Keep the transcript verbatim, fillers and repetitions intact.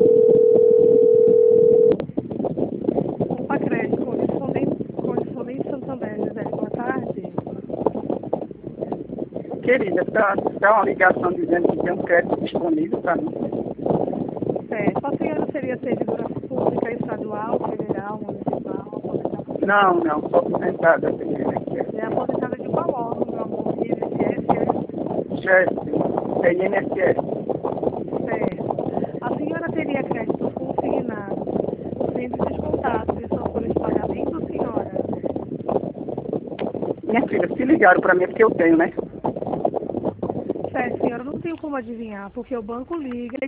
Opa, crédito, correspondente, correspondente Santander, José, boa tarde. Querida, está tá uma ligação dizendo que tem um crédito disponível para mim. Certo. A senhora seria servidora pública, estadual, federal, municipal, aposentada? Não, não, sou aposentada do I N S S. É aposentada de qual órgão, meu amor? I N S S, é? Chefe, é I N S S. Certo. A senhora teria crédito consignado, sendo descontado de sua folha de pagamento, senhora? Minha filha, se ligaram para mim é porque eu tenho, né? Certo, senhora, não tenho como adivinhar, porque o banco liga